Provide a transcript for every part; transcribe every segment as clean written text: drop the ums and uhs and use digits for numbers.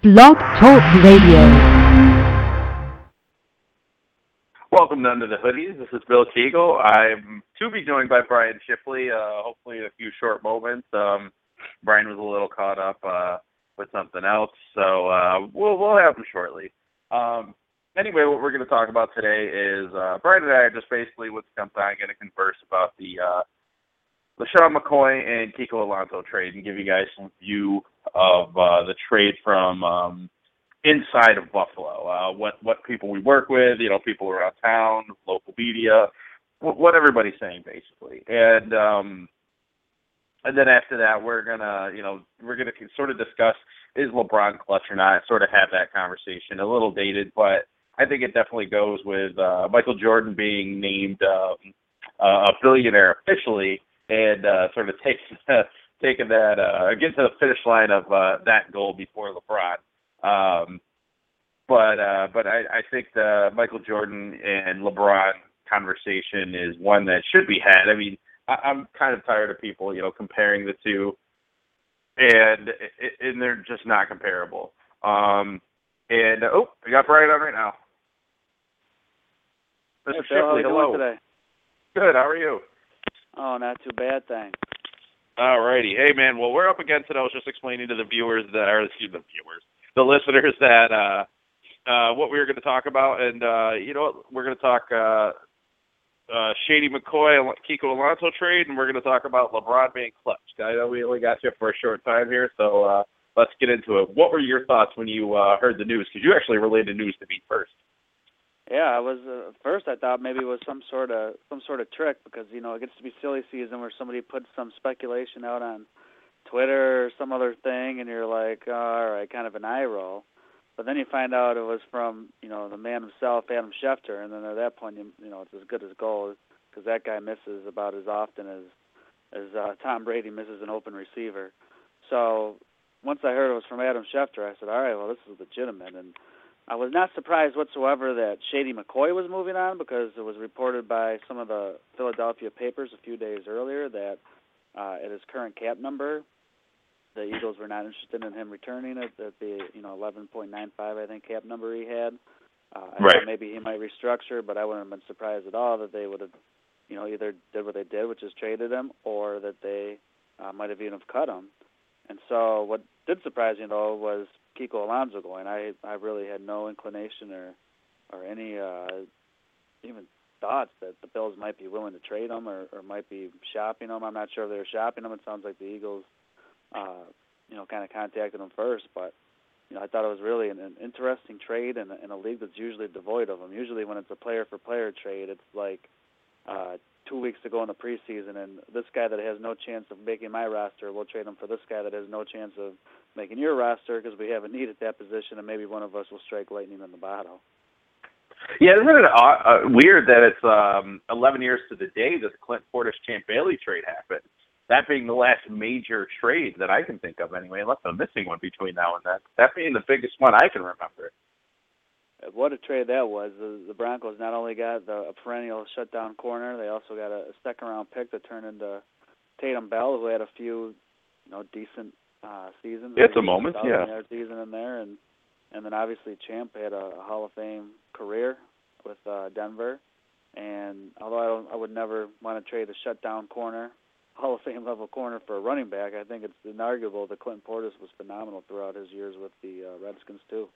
Blog Talk Radio. Welcome to Under the Hoodies. This is Bill Kegel. I'm to be joined by Brian Shipley, hopefully in a few short moments. Brian was a little caught up with something else, so we'll have him shortly. Anyway, what we're going to talk about today is Brian and I are just basically with the company going to converse about the LeSean McCoy and Kiko Alonso trade and give you guys some view of the trade from inside of Buffalo, what people we work with, people around town, local media, what everybody's saying basically, and then after that we're gonna sort of discuss, is LeBron clutch or not, sort of have that conversation, a little dated, but I think it definitely goes with Michael Jordan being named a billionaire officially, and sort of taking that getting to the finish line of that goal before LeBron. But I think the Michael Jordan and LeBron conversation is one that should be had. I mean, I'm kind of tired of people, comparing the two, and they're just not comparable. We got Brian on right now. Mr. Hey, Phil, Shipley, how you hello. doing today? Good. How are you? Oh, not too bad, thanks. All righty. Hey, man. Well, we're up against it. I was just explaining to the the listeners that what we were going to talk about, and we're going to talk Shady McCoy, Kiko Alonso trade, and we're going to talk about LeBron being clutch. I know we only got you for a short time here, so let's get into it. What were your thoughts when you heard the news? Because you actually relayed the news to me first. Yeah, I was first. I thought maybe it was some sort of trick because it gets to be silly season where somebody puts some speculation out on Twitter or some other thing, and you're like, oh, all right, kind of an eye roll. But then you find out it was from the man himself, Adam Schefter, and then at that point, it's as good as gold because that guy misses about as often as Tom Brady misses an open receiver. So once I heard it was from Adam Schefter, I said, all right, well, this is legitimate, and I was not surprised whatsoever that Shady McCoy was moving on because it was reported by some of the Philadelphia papers a few days earlier that at his current cap number, the Eagles were not interested in him returning at the 11.95 I think cap number he had. I thought maybe he might restructure, but I wouldn't have been surprised at all that they would have either did what they did, which is traded him, or that they might have even have cut him. And so what did surprise me though was Kiko Alonso going. I really had no inclination or any even thoughts that the Bills might be willing to trade him or might be shopping him. I'm not sure if they were shopping him. It sounds like the Eagles, kind of contacted him first. But I thought it was really an interesting trade in a league that's usually devoid of them. Usually when it's a player-for-player trade, it's like 2 weeks to go in the preseason, and this guy that has no chance of making my roster, we'll trade him for this guy that has no chance of making your roster because we have a need at that position, and maybe one of us will strike lightning in the bottle. Yeah, isn't it weird that it's 11 years to the day that the Clint Portis Champ Bailey trade happened? That being the last major trade that I can think of anyway, unless I'm missing one between now and then. That being the biggest one I can remember. What a trade that was. The Broncos not only got a perennial shutdown corner, they also got a second-round pick that turned into Tatum Bell, who had a few decent seasons. It's a moment, yeah. Season in there, and then obviously Champ had a Hall of Fame career with Denver. And although I would never want to trade a shutdown corner, Hall of Fame level corner for a running back, I think it's inarguable that Clinton Portis was phenomenal throughout his years with the Redskins too.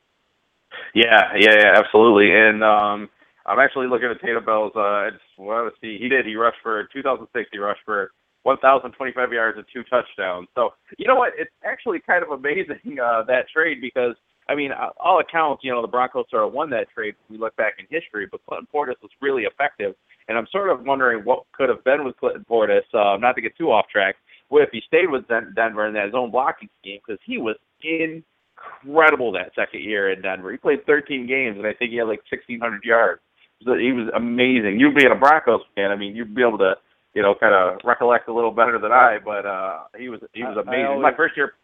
Yeah, absolutely. And I'm actually looking at Tatum Bell's. Let's see, he rushed for 2006. He rushed for 1,025 yards and 2 touchdowns. So you know what? It's actually kind of amazing that trade because I mean, all accounts, the Broncos sort of won that trade when we look back in history. But Clinton Portis was really effective, and I'm sort of wondering what could have been with Clinton Portis. Not to get too off track, what if he stayed with Denver in that zone blocking scheme because he was incredible that second year in Denver. He played 13 games, and I think he had like 1,600 yards. So he was amazing. You being a Broncos fan, I mean, you'd be able to, kind of recollect a little better than I. But he was amazing. My first year.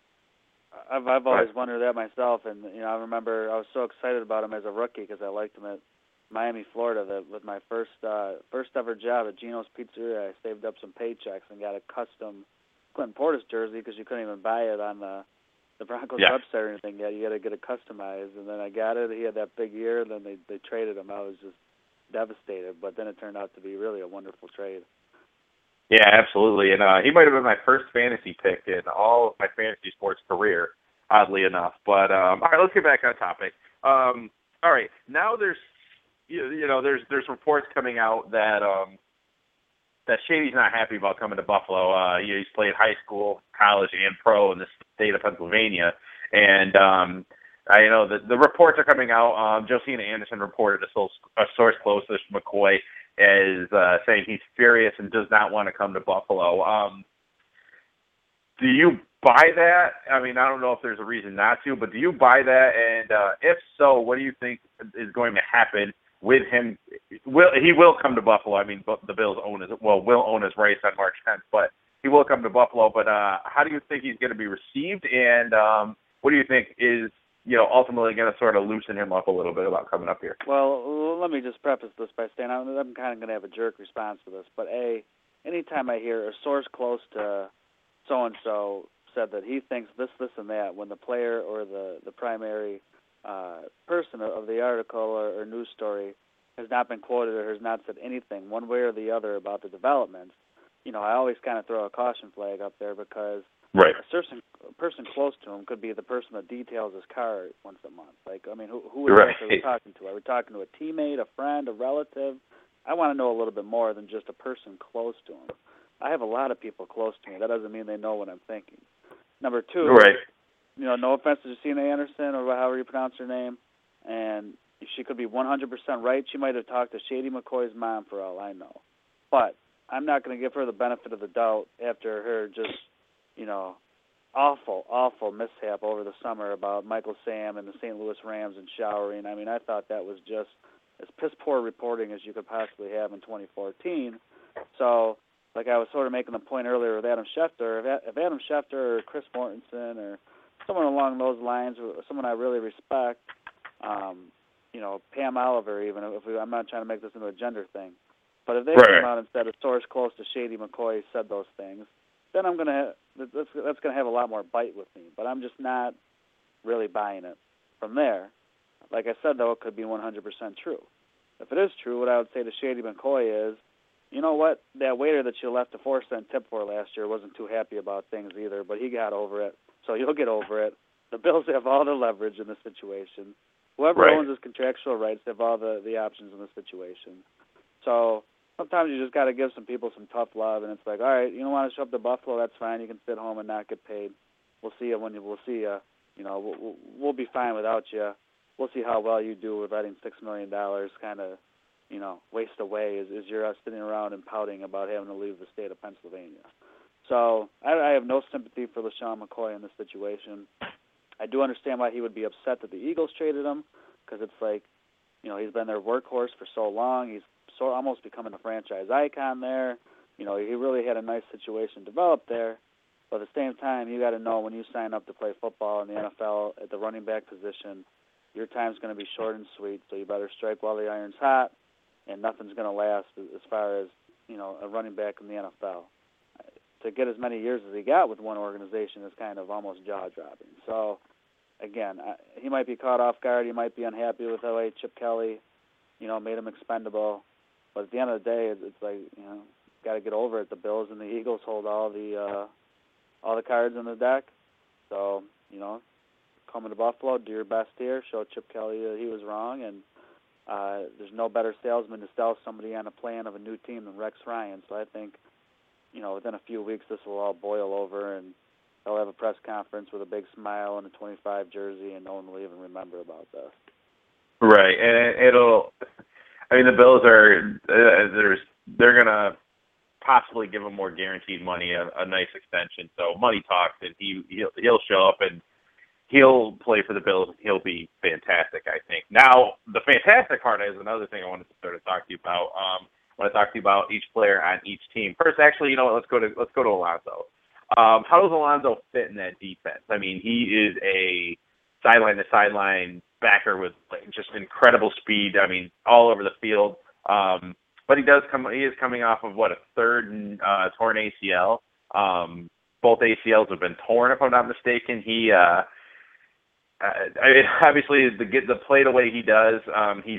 I've always wondered that myself, and I remember I was so excited about him as a rookie because I liked him at Miami, Florida. That with my first ever job at Gino's Pizzeria, I saved up some paychecks and got a custom Clinton Portis jersey because you couldn't even buy it on the the Broncos Yeah. website or anything yet. You got to get it customized, and then I got it. He had that big year, and then they traded him. I was just devastated, but then it turned out to be really a wonderful trade. Yeah, absolutely. And he might have been my first fantasy pick in all of my fantasy sports career, oddly enough. But all right, let's get back on topic. All right, now there's there's reports coming out that that Shady's not happy about coming to Buffalo. He's played high school, college, and pro in the state of Pennsylvania, and I know that the reports are coming out. Josina Anderson reported a source close to McCoy as saying he's furious and does not want to come to Buffalo. Do you buy that? I mean, I don't know if there's a reason not to, but do you buy that? And if so, what do you think is going to happen with him? He will come to Buffalo. I mean, the Bills will own his rights on March 10th, but he will come to Buffalo. But how do you think he's going to be received? And what do you think is ultimately going to sort of loosen him up a little bit about coming up here? Well, let me just preface this by saying I'm kind of going to have a jerk response to this. But anytime I hear a source close to so-and-so said that he thinks this, and that, when the player or the primary person of the article or news story has not been quoted or has not said anything one way or the other about the developments, I always kind of throw a caution flag up there because right. A person close to him could be the person that details his car once a month. Like, I mean, who exactly are we talking to? Are we talking to a teammate, a friend, a relative? I want to know a little bit more than just a person close to him. I have a lot of people close to me. That doesn't mean they know what I'm thinking. Number two, right. No offense to Josina Anderson or however you pronounce her name, and she could be 100% right. She might have talked to Shady McCoy's mom for all I know. But I'm not going to give her the benefit of the doubt after her just, awful mishap over the summer about Michael Sam and the St. Louis Rams and showering. I mean, I thought that was just as piss-poor reporting as you could possibly have in 2014. So, like I was sort of making the point earlier with Adam Schefter, if Adam Schefter or Chris Mortensen or someone along those lines, or someone I really respect, Pam Oliver even, I'm not trying to make this into a gender thing, but if they came out and said a source close to Shady McCoy said those things, then that's going to have a lot more bite with me. But I'm just not really buying it. From there, like I said, though, it could be 100% true. If it is true, what I would say to Shady McCoy is, you know what, that waiter that you left a 4-cent tip for last year wasn't too happy about things either, but he got over it, so you'll get over it. The Bills have all the leverage in this situation. Whoever owns his contractual rights have all the options in this situation. So sometimes you just got to give some people some tough love, and it's like, all right, you don't want to show up to Buffalo, that's fine. You can sit home and not get paid. We'll see you we'll see you. We'll be fine without you. We'll see how well you do with letting $6 million kind of, waste away as you're sitting around and pouting about having to leave the state of Pennsylvania. So I have no sympathy for LeSean McCoy in this situation. I do understand why he would be upset that the Eagles traded him, because it's like, he's been their workhorse for so long. He's almost becoming a franchise icon there. He really had a nice situation developed there. But at the same time, you got to know when you sign up to play football in the NFL at the running back position, your time's going to be short and sweet, so you better strike while the iron's hot, and nothing's going to last as far as, a running back in the NFL. To get as many years as he got with one organization is kind of almost jaw-dropping. So, again, he might be caught off guard. He might be unhappy with the way Chip Kelly, made him expendable. But at the end of the day, it's like, got to get over it. The Bills and the Eagles hold all the cards in the deck. So, coming to Buffalo, do your best here. Show Chip Kelly that he was wrong. And there's no better salesman to sell somebody on a plan of a new team than Rex Ryan. So I think, within a few weeks, this will all boil over, and they'll have a press conference with a big smile and a 25 jersey, and no one will even remember about this. Right, and the Bills they're going to possibly give him more guaranteed money, a nice extension. So money talks, and he'll show up, and he'll play for the Bills. He'll be fantastic, I think. Now, the fantastic part is another thing I wanted to sort of talk to you about. I want to talk to you about each player on each team. First, actually, let's go to Alonzo. How does Alonzo fit in that defense? I mean, he is a sideline-to-sideline backer with just incredible speed. I mean, all over the field. But he is coming off of a third torn ACL. both ACLs have been torn, if I'm not mistaken. He obviously the play the way he does, he's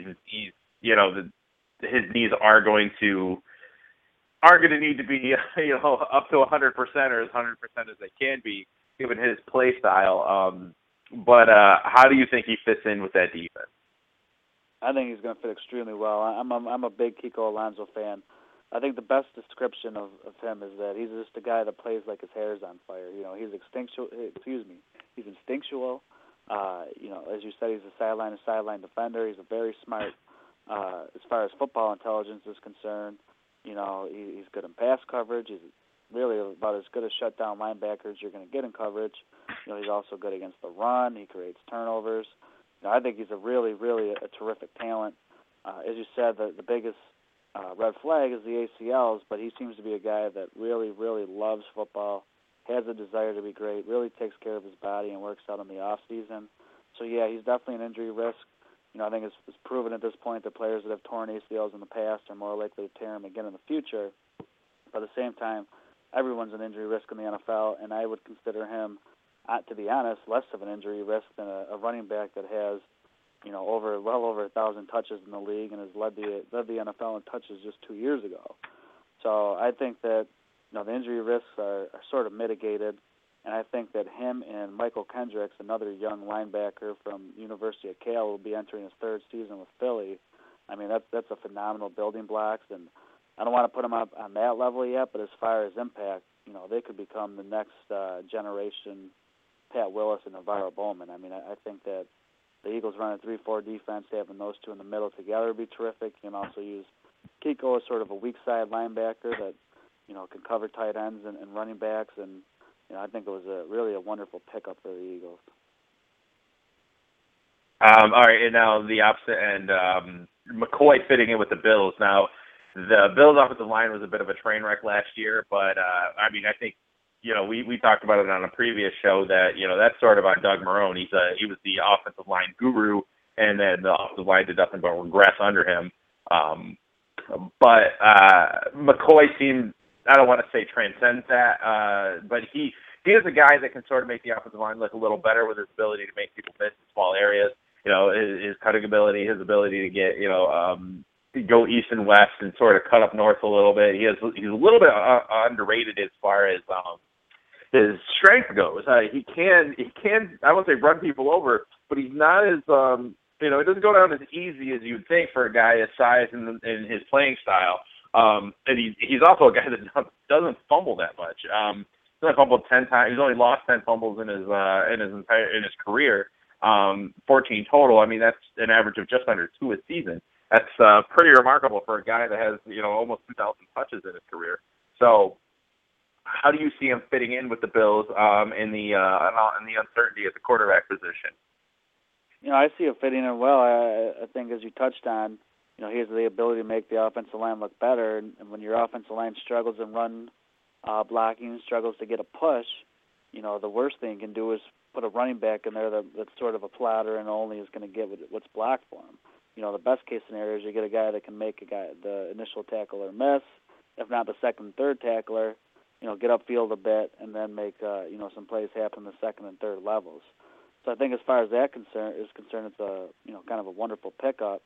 his knees are going to need to be up to 100% or as 100% as they can be given his play style. But how do you think he fits in with that defense? I think he's going to fit extremely well. I'm a big Kiko Alonso fan. I think the best description of him is that he's just a guy that plays like his hair is on fire. He's instinctual. He's instinctual. As you said, he's a sideline defender. He's a very smart, as far as football intelligence is concerned. He's good in pass coverage. He's really about as good a shutdown linebacker as you're going to get in coverage. He's also good against the run. He creates turnovers. I think he's a really, really a terrific talent. As you said, the biggest red flag is the ACLs, but he seems to be a guy that really, really loves football, has a desire to be great, really takes care of his body and works out in the off season. So yeah, he's definitely an injury risk. I think it's proven at this point that players that have torn ACLs in the past are more likely to tear them again in the future. But at the same time, everyone's an injury risk in the NFL, and I would consider him, to be honest, less of an injury risk than a running back that has, well over 1,000 touches in the league and has led the NFL in touches just 2 years ago. So I think that the injury risks are sort of mitigated, and I think that him and Michael Kendricks, another young linebacker from University of Cal, will be entering his third season with Philly. I mean, that's a phenomenal building blocks, and I don't want to put them up on that level yet, but as far as impact, they could become the next generation Pat Willis and Navarro Bowman. I mean, I think that the Eagles run a 3-4 defense, having those two in the middle together would be terrific. You can also use Kiko as sort of a weak side linebacker that, can cover tight ends and running backs, and I think it was really a wonderful pickup for the Eagles. All right, and now the opposite end, McCoy fitting in with the Bills. Now, the Bills' offensive line was a bit of a train wreck last year, but I think we talked about it on a previous show that that's sort of on Doug Marrone. He was the offensive line guru, and then the offensive line did nothing but regress under him. But McCoy seemed, I don't want to say transcends that, but he is a guy that can sort of make the offensive line look a little better with his ability to make people miss in small areas. His cutting ability, his ability to get go east and west and sort of cut up north a little bit. He's a little bit underrated as far as his strength goes. He can I won't say run people over, but he's not as it doesn't go down as easy as you'd think for a guy his size and his playing style. And he's also a guy that doesn't fumble that much. He's only fumbled 10 times. He's only lost 10 fumbles in his career. 14 total. I mean, that's an average of just under 2 a season. That's pretty remarkable for a guy that has almost 2,000 touches in his career. So, how do you see him fitting in with the Bills in the uncertainty at the quarterback position? I see him fitting in well. I think, as you touched on, he has the ability to make the offensive line look better. And when your offensive line struggles in run blocking, struggles to get a push, the worst thing you can do is put a running back in there that's sort of a plotter and only is going to get what's blocked for him. The best case scenario is you get a guy that can make the initial tackler miss, if not the second and third tackler, get upfield a bit and then make some plays happen in the second and third levels. So I think as far as that is concerned, it's a kind of a wonderful pickup.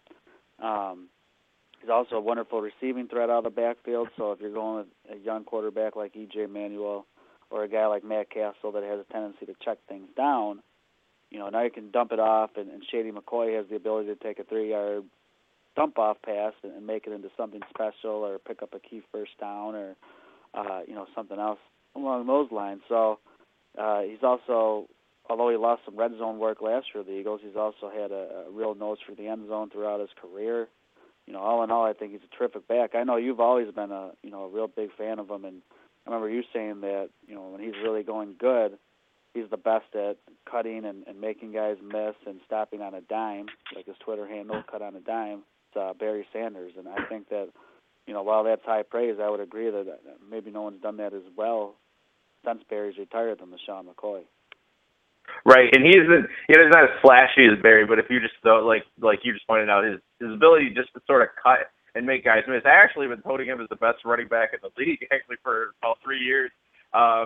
He's also a wonderful receiving threat out of the backfield. So if you're going with a young quarterback like E.J. Manuel or a guy like Matt Castle that has a tendency to check things down, now you can dump it off, and Shady McCoy has the ability to take a 3-yard dump-off pass and make it into something special or pick up a key first down or, something else along those lines. So he's also, although he lost some red zone work last year for the Eagles, he's also had a real nose for the end zone throughout his career. All in all, I think he's a terrific back. I know you've always been a real big fan of him, and I remember you saying that, when he's really going good, he's the best at cutting and making guys miss and stopping on a dime, like his Twitter handle, cut on a dime. It's Barry Sanders, and I think that, while that's high praise, I would agree that maybe no one's done that as well since Barry's retired than LeSean McCoy. Right, and he's not as flashy as Barry, but if you just like you just pointed out, his ability just to sort of cut and make guys miss. I actually been voting him as the best running back in the league actually for about 3 years.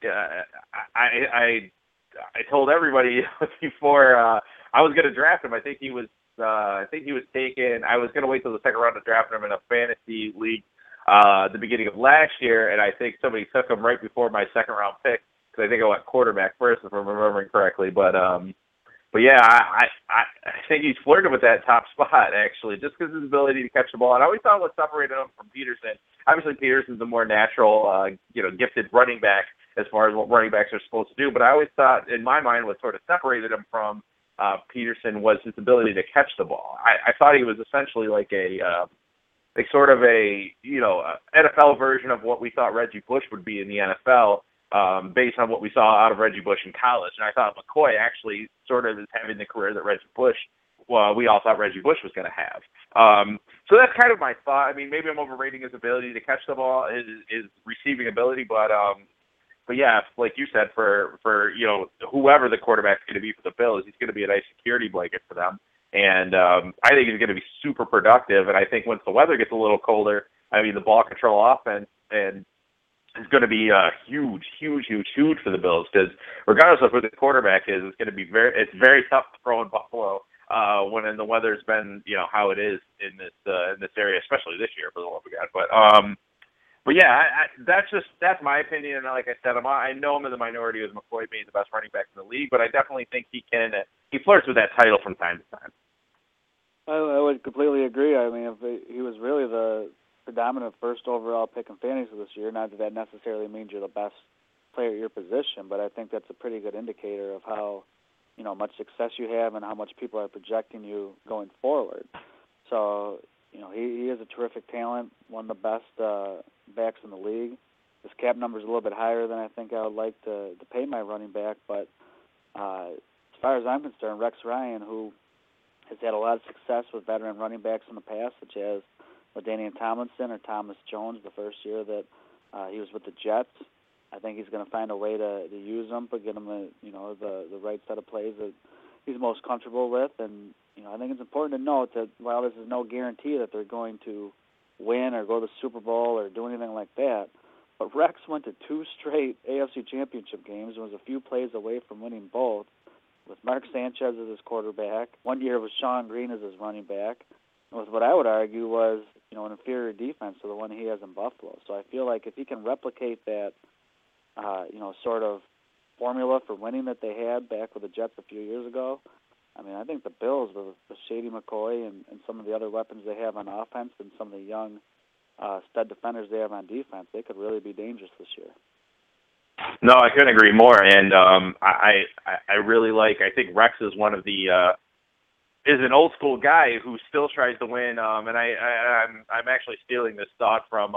I told everybody before I was going to draft him. I think he was taken. I was going to wait till the second round to draft him in a fantasy league the beginning of last year, and I think somebody took him right before my second round pick because I think I went quarterback first, if I'm remembering correctly. But yeah, I think he's flirted with that top spot actually, just because of his ability to catch the ball. And I always thought what separated him from Peterson. Obviously, Peterson's a more natural, gifted running back as far as what running backs are supposed to do. But I always thought, in my mind, what sort of separated him from Peterson was his ability to catch the ball. I thought he was essentially like a sort of a NFL version of what we thought Reggie Bush would be in the NFL, based on what we saw out of Reggie Bush in college. And I thought McCoy actually sort of is having the career that Reggie Bush, we all thought Reggie Bush was going to have. So that's kind of my thought. I mean, maybe I'm overrating his ability to catch the ball, his receiving ability, but yeah, like you said, for whoever the quarterback's going to be for the Bills, he's going to be a nice security blanket for them. And I think he's going to be super productive. And I think once the weather gets a little colder, I mean, the ball control offense and is going to be huge for the Bills, because regardless of who the quarterback is, it's going to be very tough to throw in Buffalo when the weather's been how it is in this area, especially this year for the love of God. But yeah, that's my opinion. And like I said, I know I'm in the minority with McCoy being the best running back in the league, but I definitely think he flirts with that title from time to time. I would completely agree. I mean, if he was really the predominant first overall pick in fantasy this year, not that necessarily means you're the best player at your position, but I think that's a pretty good indicator of how much success you have and how much people are projecting you going forward. So he is a terrific talent, one of the best backs in the league. His cap number is a little bit higher than I think I would like to pay my running back, but as far as I'm concerned, Rex Ryan, who has had a lot of success with veteran running backs in the past, such as LaDainian Tomlinson or Thomas Jones the first year that he was with the Jets. I think he's going to find a way to use him, but get him the right set of plays that he's most comfortable with. And I think it's important to note that while this is no guarantee that they're going to win or go to the Super Bowl or do anything like that, but Rex went to 2 straight AFC Championship games and was a few plays away from winning both, with Mark Sanchez as his quarterback. One year with Sean Green as his running back, and with what I would argue was an inferior defense to the one he has in Buffalo. So I feel like if he can replicate that sort of formula for winning that they had back with the Jets a few years ago, I mean, I think the Bills, with Shady McCoy and some of the other weapons they have on offense and some of the young stud defenders they have on defense, they could really be dangerous this year. No, I couldn't agree more. And I really I think Rex is one of the is an old school guy who still tries to win. And I'm actually stealing this thought from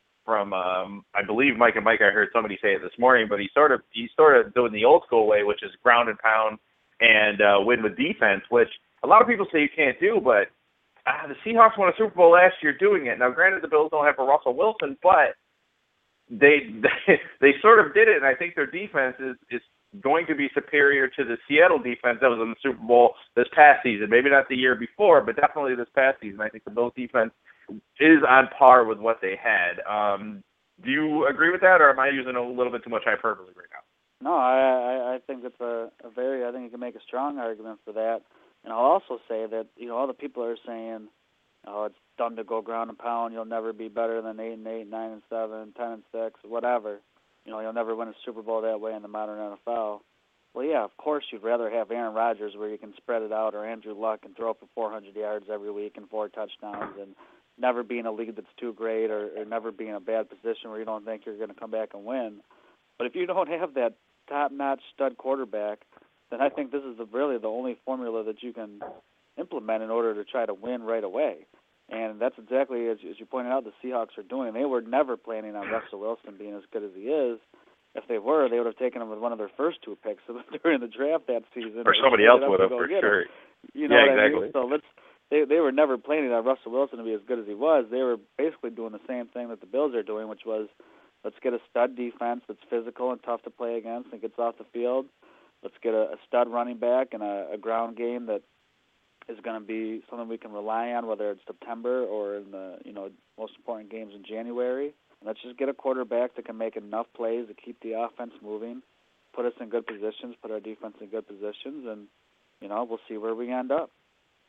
I believe Mike and Mike. I heard somebody say it this morning, but he's sort of doing the old school way, which is ground and pound and win with defense, which a lot of people say you can't do, but the Seahawks won a Super Bowl last year doing it. Now, granted, the Bills don't have a Russell Wilson, but they sort of did it, and I think their defense is going to be superior to the Seattle defense that was in the Super Bowl this past season. Maybe not the year before, but definitely this past season. I think the Bills defense is on par with what they had. Do you agree with that, or am I using a little bit too much hyperbole right now? No, I think it's I think you can make a strong argument for that. And I'll also say that, all the people are saying, it's dumb to go ground and pound, you'll never be better than 8-8, 9-7, 10-6, whatever. You'll never win a Super Bowl that way in the modern NFL. Well, yeah, of course you'd rather have Aaron Rodgers where you can spread it out, or Andrew Luck and throw for 400 yards every week and 4 touchdowns, and never be in a league that's too great, or never be in a bad position where you don't think you're going to come back and win. But if you don't have that top-notch stud quarterback, then I think this is really the only formula that you can implement in order to try to win right away. And that's exactly, as you pointed out, the Seahawks are doing. They were never planning on Russell Wilson being as good as he is. If they were, they would have taken him with one of their first 2 picks during the draft that season. Or somebody else would have, for sure. Yeah, exactly. I mean? So they were never planning on Russell Wilson to be as good as he was. They were basically doing the same thing that the Bills are doing, which was, let's get a stud defense that's physical and tough to play against and gets off the field. Let's get a stud running back and a ground game that is going to be something we can rely on, whether it's September or in the most important games in January. Let's just get a quarterback that can make enough plays to keep the offense moving, put us in good positions, put our defense in good positions, and, we'll see where we end up.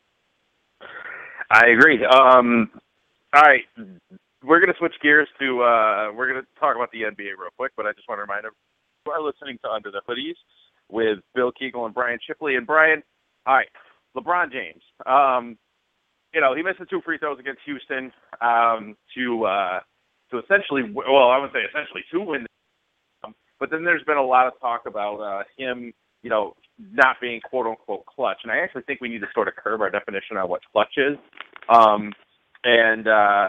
I agree. All right. We're going to switch gears to we're going to talk about the NBA real quick, but I just want to remind everyone you are listening to Under the Hoodies with Bill Kegel and Brian Shipley. And Brian, all right, LeBron James. He missed the 2 free throws against Houston to essentially, well, I would say essentially to win. But then there's been a lot of talk about him, not being quote unquote clutch, and I actually think we need to sort of curb our definition on what clutch is, and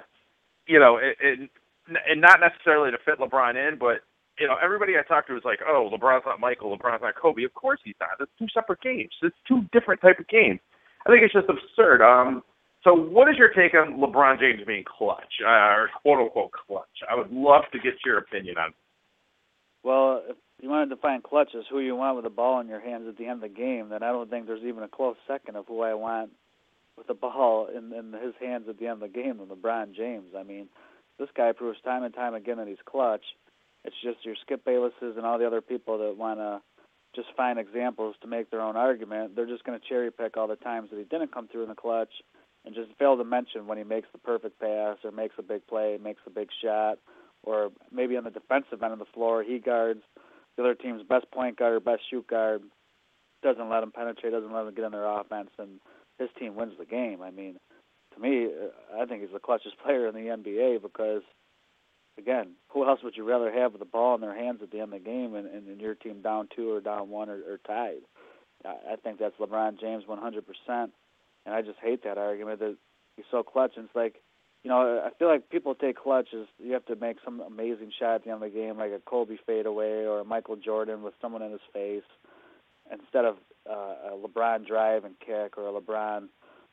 not necessarily to fit LeBron in, but everybody I talked to was like, oh, LeBron's not Michael, LeBron's not Kobe. Of course he's not. It's 2 separate games. It's 2 different type of games. I think it's just absurd. So what is your take on LeBron James being clutch, or quote unquote clutch? I would love to get your opinion on it. Well, if you want to define clutch as who you want with the ball in your hands at the end of the game, then I don't think there's even a close second of who I want with the ball in his hands at the end of the game than LeBron James. I mean, this guy proves time and time again that he's clutch. It's just your Skip Baylesses and all the other people that want to just find examples to make their own argument. They're just going to cherry pick all the times that he didn't come through in the clutch and just fail to mention when he makes the perfect pass or makes a big play, makes a big shot, or maybe on the defensive end of the floor, he guards the other team's best point guard or best shoot guard, doesn't let them penetrate, doesn't let them get in their offense, and his team wins the game. I mean, to me, I think he's the clutchest player in the NBA because, again, who else would you rather have with the ball in their hands at the end of the game and your team down 2 or down 1 or tied? I think that's LeBron James 100%, and I just hate that argument that he's so clutch. And it's like, I feel like people take clutch as you have to make some amazing shot at the end of the game, like a Kobe fadeaway or a Michael Jordan with someone in his face, instead of a LeBron drive and kick or a LeBron,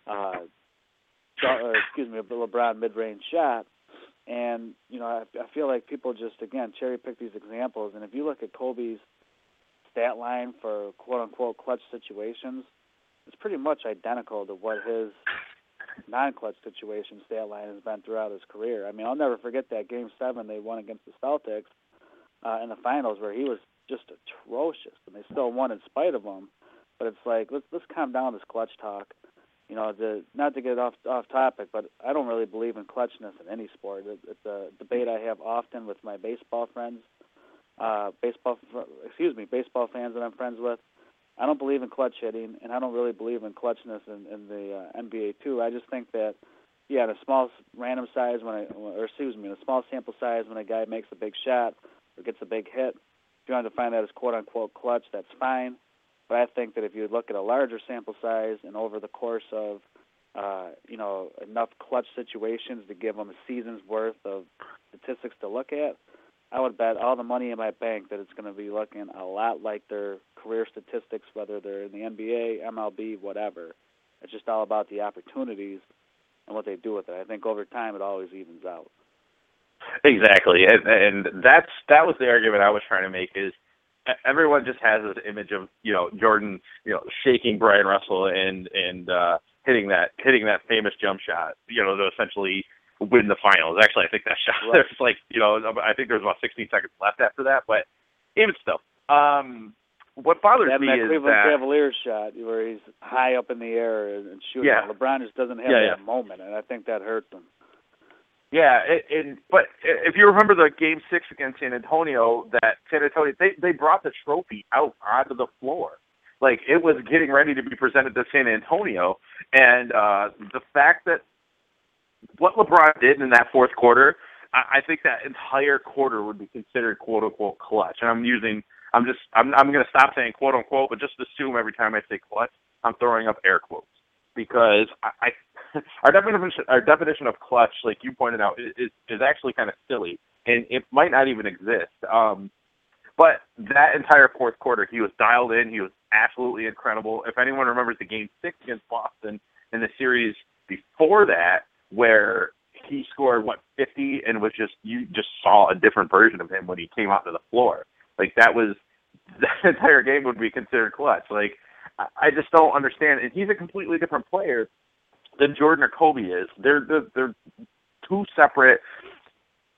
LeBron mid-range shot. And, I feel like people just, again, cherry-pick these examples. And if you look at Kobe's stat line for quote-unquote clutch situations, it's pretty much identical to what his non-clutch situation stat line has been throughout his career. I mean, I'll never forget that Game 7 they won against the Celtics in the finals where he was just atrocious, and they still won in spite of him. But it's like, let's calm down this clutch talk. Not to get off topic, but I don't really believe in clutchness in any sport. It's a debate I have often with my baseball friends, baseball fans that I'm friends with. I don't believe in clutch hitting, and I don't really believe in clutchness in the NBA too. I just think that, in a small random size in a small sample size when a guy makes a big shot or gets a big hit, if you want to define that as quote unquote clutch, that's fine. But I think that if you look at a larger sample size and over the course of, enough clutch situations to give them a season's worth of statistics to look at, I would bet all the money in my bank that it's going to be looking a lot like their career statistics, whether they're in the NBA, MLB, whatever. It's just all about the opportunities and what they do with it. I think over time it always evens out. Exactly, and that was the argument I was trying to make is everyone just has this image of Jordan shaking Brian Russell and hitting that famous jump shot to essentially win the finals. Actually, I think that shot right. There's I think there's about 16 seconds left after that, but even still, what bothers me is Cleveland that Cavaliers shot where he's high up in the air and shooting. Yeah. LeBron just doesn't have that moment, and I think that hurts him. Yeah, but if you remember the Game 6 against San Antonio, they brought the trophy out onto the floor. Like, it was getting ready to be presented to San Antonio, and the fact that what LeBron did in that fourth quarter, I think that entire quarter would be considered quote unquote clutch. And I'm going to stop saying quote unquote, but just assume every time I say clutch, I'm throwing up air quotes because our definition of clutch, like you pointed out, is actually kind of silly, and it might not even exist. But that entire fourth quarter, he was dialed in. He was absolutely incredible. If anyone remembers the Game 6 against Boston in the series before that, where he scored 50 and you just saw a different version of him when he came out to the floor. Like that entire game would be considered clutch. Like I just don't understand. And he's a completely different player than Jordan or Kobe is. They're two separate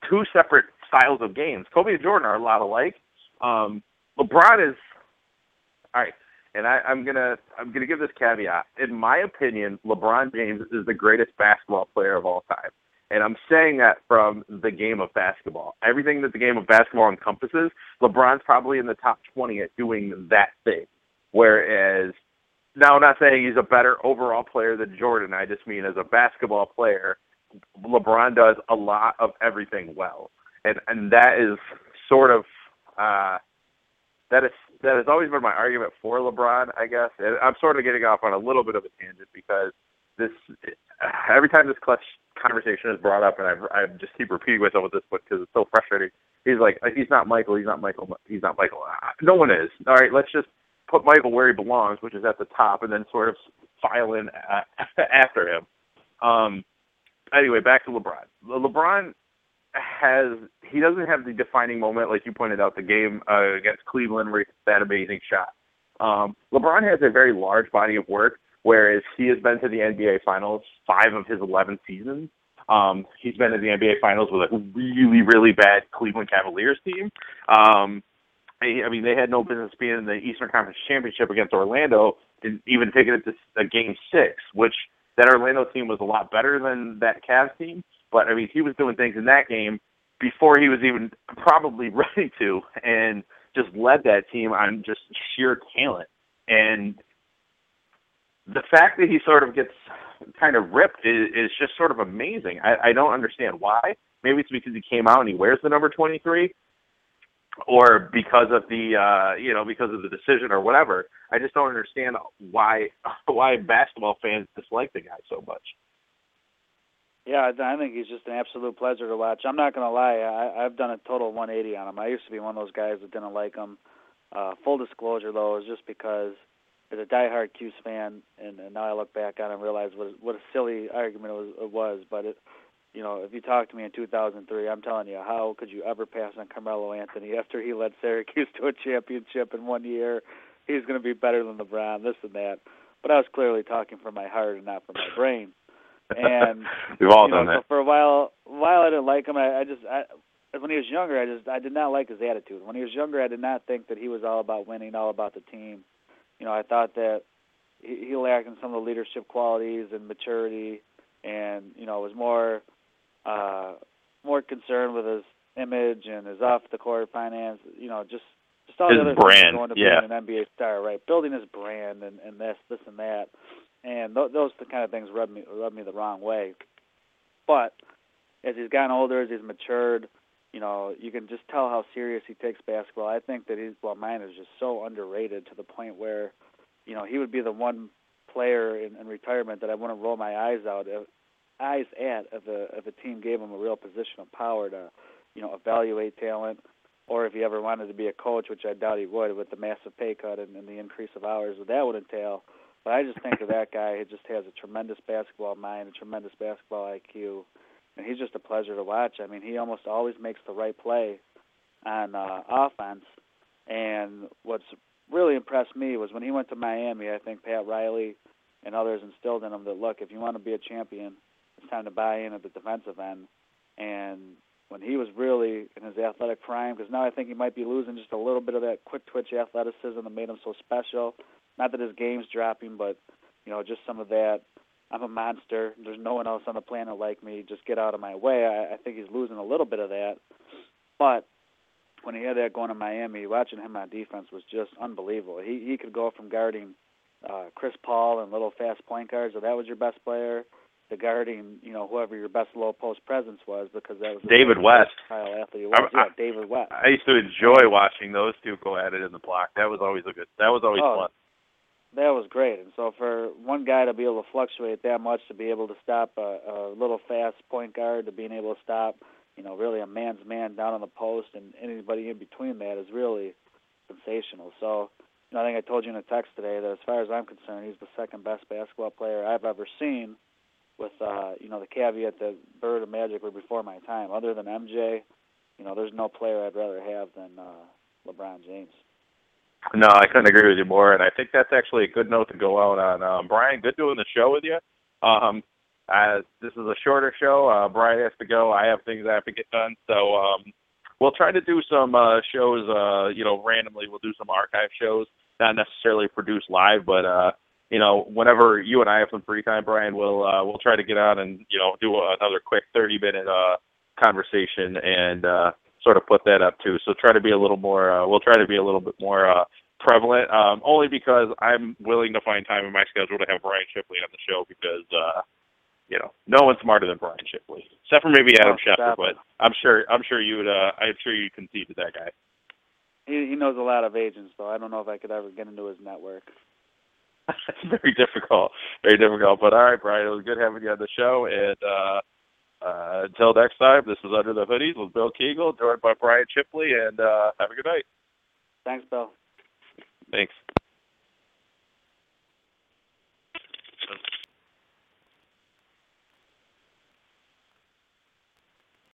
two separate styles of games. Kobe and Jordan are a lot alike. LeBron is all right, and I'm gonna give this caveat. In my opinion, LeBron James is the greatest basketball player of all time. And I'm saying that from the game of basketball. Everything that the game of basketball encompasses, LeBron's probably in the top 20 at doing that thing. Whereas, now I'm not saying he's a better overall player than Jordan. I just mean as a basketball player, LeBron does a lot of everything well. And that is sort of, that has always been my argument for LeBron, I guess. And I'm sort of getting off on a little bit of a tangent because every time this clutch conversation is brought up, and I just keep repeating myself with this book because it's so frustrating. He's like, he's not Michael. No one is. All right, let's just put Michael where he belongs, which is at the top, and then sort of file in after him. Anyway, back to LeBron. LeBron doesn't have the defining moment, like you pointed out, the game against Cleveland where he hit that amazing shot. LeBron has a very large body of work, whereas he has been to the NBA Finals 5 of his 11 seasons. He's been to the NBA Finals with a really, really bad Cleveland Cavaliers team. I mean, they had no business being in the Eastern Conference Championship against Orlando, and even taking it to Game 6, which that Orlando team was a lot better than that Cavs team. But, I mean, he was doing things in that game before he was even probably ready to, and just led that team on just sheer talent. And the fact that he sort of gets kind of ripped is just sort of amazing. I don't understand why. Maybe it's because he came out and he wears the number 23, or because of the decision or whatever. I just don't understand why basketball fans dislike the guy so much. Yeah, I think he's just an absolute pleasure to watch. I'm not going to lie. I've done a total 180 on him. I used to be one of those guys that didn't like him. Full disclosure, though, is just because as a diehard Cuse fan, and now I look back on it and realize what a silly argument it was. But, if you talked to me in 2003, I'm telling you, how could you ever pass on Carmelo Anthony after he led Syracuse to a championship in 1 year? He's going to be better than LeBron, this and that. But I was clearly talking from my heart and not from my brain. And we've all done that. So for a while I didn't like him. I when he was younger, I did not like his attitude. When he was younger, I did not think that he was all about winning, all about the team. I thought that he lacked in some of the leadership qualities and maturity, and was more concerned with his image and his off the court finance. Just all his the other brand, things going to being an NBA star, right? Building his brand and this and that. And those the kind of things rub me the wrong way. But as he's gotten older, as he's matured, you can just tell how serious he takes basketball. I think that mine is just so underrated to the point where, he would be the one player in retirement that I wouldn't roll my eyes at if a team gave him a real position of power to, evaluate talent, or if he ever wanted to be a coach, which I doubt he would, with the massive pay cut and the increase of hours that would entail. But I just think of that guy who just has a tremendous basketball mind, a tremendous basketball IQ, and he's just a pleasure to watch. I mean, he almost always makes the right play on offense. And what's really impressed me was when he went to Miami, I think Pat Riley and others instilled in him that, look, if you want to be a champion, it's time to buy in at the defensive end. And when he was really in his athletic prime, because now I think he might be losing just a little bit of that quick-twitch athleticism that made him so special. Not that his game's dropping, but, just some of that, I'm a monster, there's no one else on the planet like me, just get out of my way. I think he's losing a little bit of that. But when he had that going to Miami, watching him on defense was just unbelievable. He could go from guarding Chris Paul and little fast point guards, so that was your best player, to guarding, whoever your best low post presence was, because that was David West. Athlete was. David West. I used to enjoy watching those two go at it in the block. That was always fun. That was great. And so for one guy to be able to fluctuate that much, to be able to stop a little fast point guard, to being able to stop, really a man's man down on the post, and anybody in between that is really sensational. So, I think I told you in a text today that as far as I'm concerned, he's the second best basketball player I've ever seen, with, the caveat that Bird and Magic were before my time. Other than MJ, there's no player I'd rather have than LeBron James. No, I couldn't agree with you more, and I think that's actually a good note to go out on. Brian, good doing the show with you. this is a shorter show. Brian has to go. I have things I have to get done. So we'll try to do some shows, randomly. We'll do some archive shows, not necessarily produced live, but, whenever you and I have some free time, Brian, we'll try to get on and, do another quick 30-minute conversation and sort of put that up too. So try to be a little more, we'll try to be a little bit more prevalent, only because I'm willing to find time in my schedule to have Brian Shipley on the show because, no one's smarter than Brian Shipley, except for maybe Adam Schefter, but I'm sure you'd concede to that guy. He knows a lot of agents, though. I don't know if I could ever get into his network. It's very difficult. But all right, Brian, it was good having you on the show. And until next time, this is Under the Hoodies with Bill Kegel, joined by Brian Shipley. And have a good night. Thanks, Bill. Thanks.